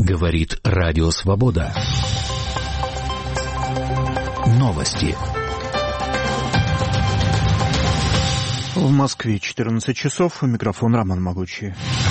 Говорит Радио Свобода. Новости. В Москве 14 часов. Микрофон Роман Могучий.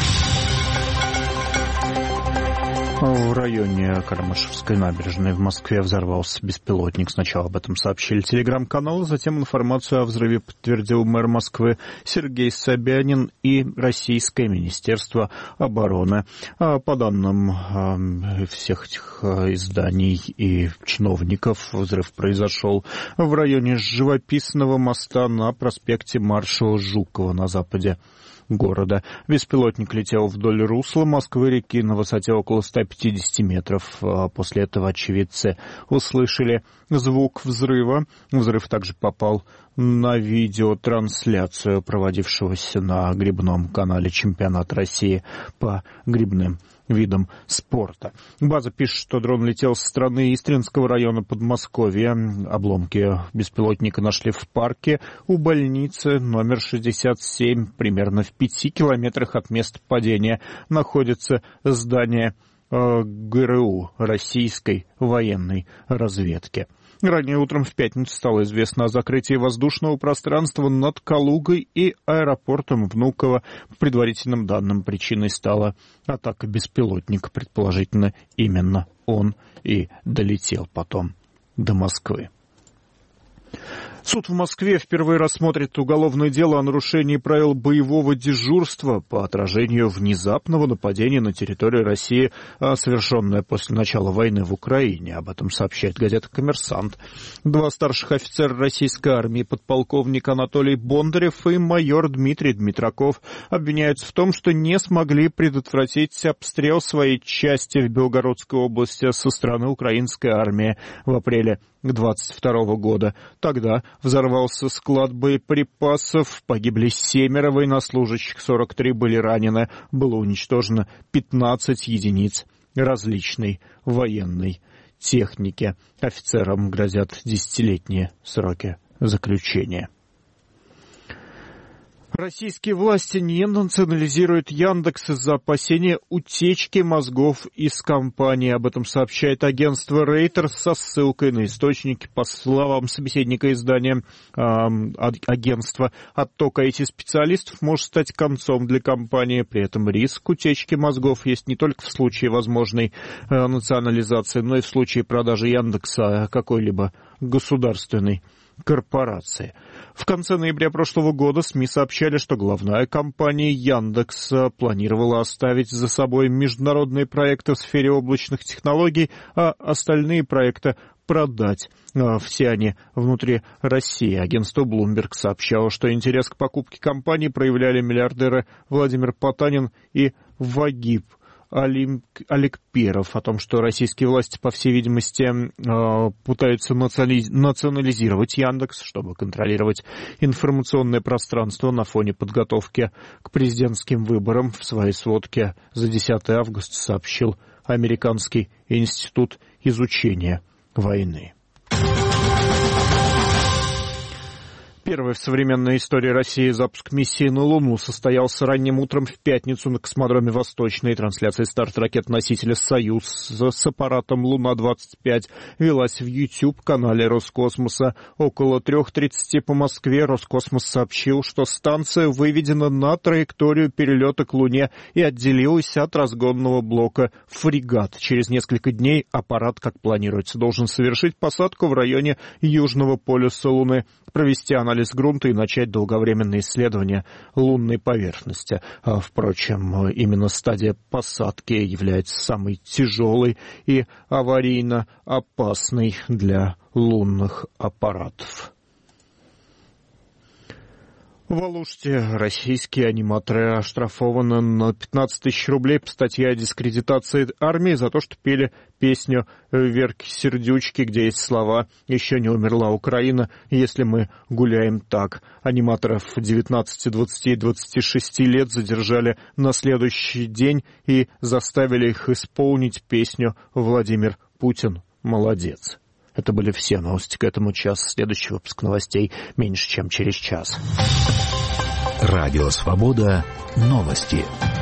В районе Карамышевской набережной в Москве взорвался беспилотник. Сначала об этом сообщили телеграм-каналы, затем информацию о взрыве подтвердил мэр Москвы Сергей Собянин и Российское Министерство обороны. По данным всех этих изданий и чиновников, взрыв произошел в районе живописного моста на проспекте маршала Жукова на западе города. Беспилотник летел вдоль русла Москвы-реки на высоте около 150 метров. После этого очевидцы услышали звук взрыва. Взрыв также попал на видеотрансляцию проводившегося на гребном канале чемпионата России по гребным видам спорта. База пишет, что дрон летел со стороны Истринского района Подмосковья. Обломки беспилотника нашли в парке у больницы номер 67. Примерно в 5 километрах от места падения находится здание ГРУ, Российской военной разведки. Ранее утром в пятницу стало известно о закрытии воздушного пространства над Калугой и аэропортом Внуково. По предварительным данным, причиной стала атака беспилотника. Предположительно, именно он и долетел потом до Москвы. Суд в Москве впервые рассмотрит уголовное дело о нарушении правил боевого дежурства по отражению внезапного нападения на территорию России, совершенное после начала войны в Украине. Об этом сообщает газета «Коммерсант». 2 старших офицера российской армии, подполковник Анатолий Бондарев и майор Дмитрий Дмитраков, обвиняются в том, что не смогли предотвратить обстрел своей части в Белгородской области со стороны украинской армии в апреле 2022 года. Тогда взорвался склад боеприпасов, погибли 7 военнослужащих, 43 были ранены, было уничтожено 15 единиц различной военной техники. Офицерам грозят 10-летние сроки заключения. Российские власти не национализируют Яндекс из-за опасения утечки мозгов из компании. Об этом сообщает агентство Reuters со ссылкой на источники. По словам собеседника издания агентства, отток IT-специалистов может стать концом для компании. При этом риск утечки мозгов есть не только в случае возможной национализации, но и в случае продажи Яндекса какой-либо государственной корпорации. В конце ноября прошлого года СМИ сообщали, что главная компания Яндекс планировала оставить за собой международные проекты в сфере облачных технологий, а остальные проекты продать. Все они внутри России. Агентство Bloomberg сообщало, что интерес к покупке компании проявляли миллиардеры Владимир Потанин и Вагип Алекперов. О том, что российские власти, по всей видимости, пытаются национализировать Яндекс, чтобы контролировать информационное пространство на фоне подготовки к президентским выборам, в своей сводке за 10 августа сообщил Американский институт изучения войны. Первый в современной истории России запуск миссии на Луну состоялся ранним утром в пятницу на космодроме «Восточный». Трансляция старта ракет-носителя «Союз» с аппаратом «Луна-25» велась в YouTube-канале Роскосмоса. Около 3:30 по Москве Роскосмос сообщил, что станция выведена на траекторию перелета к Луне и отделилась от разгонного блока «Фрегат». Через несколько дней аппарат, как планируется, должен совершить посадку в районе южного полюса Луны, провести анализ грунта и начать долговременное исследование лунной поверхности. Впрочем, именно стадия посадки является самой тяжелой и аварийно опасной для лунных аппаратов. В Алуште российские аниматоры оштрафованы на 15 тысяч рублей по статье о дискредитации армии за то, что пели песню Верки Сердючки, где есть слова «Еще не умерла Украина, если мы гуляем так». Аниматоров 19, 20 и 26 лет задержали на следующий день и заставили их исполнить песню «Владимир Путин молодец». Это были все новости к этому часу. Следующий выпуск новостей меньше, чем через час. Радио Свобода. Новости.